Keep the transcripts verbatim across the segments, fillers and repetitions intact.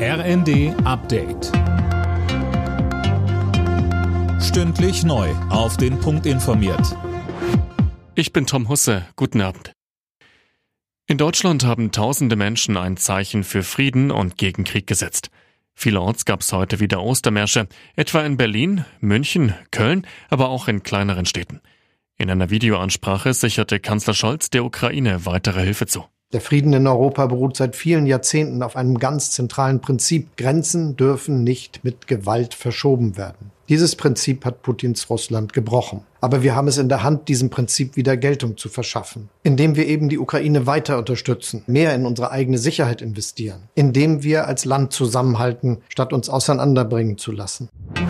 R N D Update. Stündlich neu auf den Punkt informiert. Ich bin Tom Husse. Guten Abend. In Deutschland haben tausende Menschen ein Zeichen für Frieden und gegen Krieg gesetzt. Vielerorts gab es heute wieder Ostermärsche, etwa in Berlin, München, Köln, aber auch in kleineren Städten. In einer Videoansprache sicherte Kanzler Scholz der Ukraine weitere Hilfe zu. Der Frieden in Europa beruht seit vielen Jahrzehnten auf einem ganz zentralen Prinzip. Grenzen dürfen nicht mit Gewalt verschoben werden. Dieses Prinzip hat Putins Russland gebrochen. Aber wir haben es in der Hand, diesem Prinzip wieder Geltung zu verschaffen. Indem wir eben die Ukraine weiter unterstützen, mehr in unsere eigene Sicherheit investieren. Indem wir als Land zusammenhalten, statt uns auseinanderbringen zu lassen.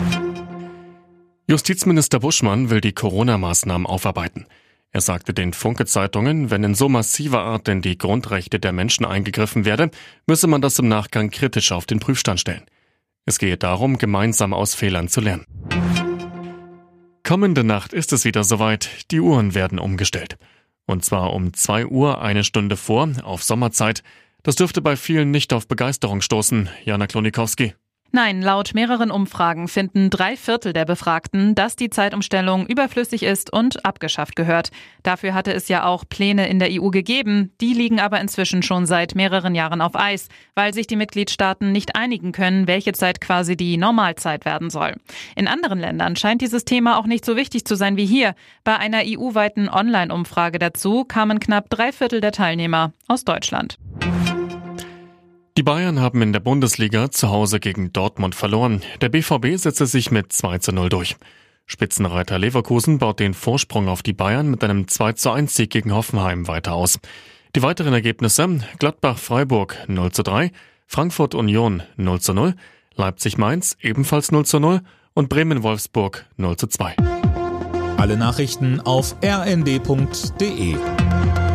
Justizminister Buschmann will die Corona-Maßnahmen aufarbeiten. Er sagte den Funke-Zeitungen, wenn in so massiver Art in die Grundrechte der Menschen eingegriffen werde, müsse man das im Nachgang kritisch auf den Prüfstand stellen. Es gehe darum, gemeinsam aus Fehlern zu lernen. Kommende Nacht ist es wieder soweit. Die Uhren werden umgestellt. Und zwar um zwei Uhr, eine Stunde vor, auf Sommerzeit. Das dürfte bei vielen nicht auf Begeisterung stoßen. Jana Klonikowski. Nein, laut mehreren Umfragen finden drei Viertel der Befragten, dass die Zeitumstellung überflüssig ist und abgeschafft gehört. Dafür hatte es ja auch Pläne in der E U gegeben. Die liegen aber inzwischen schon seit mehreren Jahren auf Eis, weil sich die Mitgliedstaaten nicht einigen können, welche Zeit quasi die Normalzeit werden soll. In anderen Ländern scheint dieses Thema auch nicht so wichtig zu sein wie hier. Bei einer E U-weiten Online-Umfrage dazu kamen knapp drei Viertel der Teilnehmer aus Deutschland. Die Bayern haben in der Bundesliga zu Hause gegen Dortmund verloren. Der B V B setzte sich mit zwei zu null durch. Spitzenreiter Leverkusen baut den Vorsprung auf die Bayern mit einem zwei zu eins Sieg gegen Hoffenheim weiter aus. Die weiteren Ergebnisse: Gladbach-Freiburg null zu drei, Frankfurt-Union null zu null, Leipzig-Mainz ebenfalls null zu null und Bremen-Wolfsburg null zu zwei. Alle Nachrichten auf r n d punkt d e.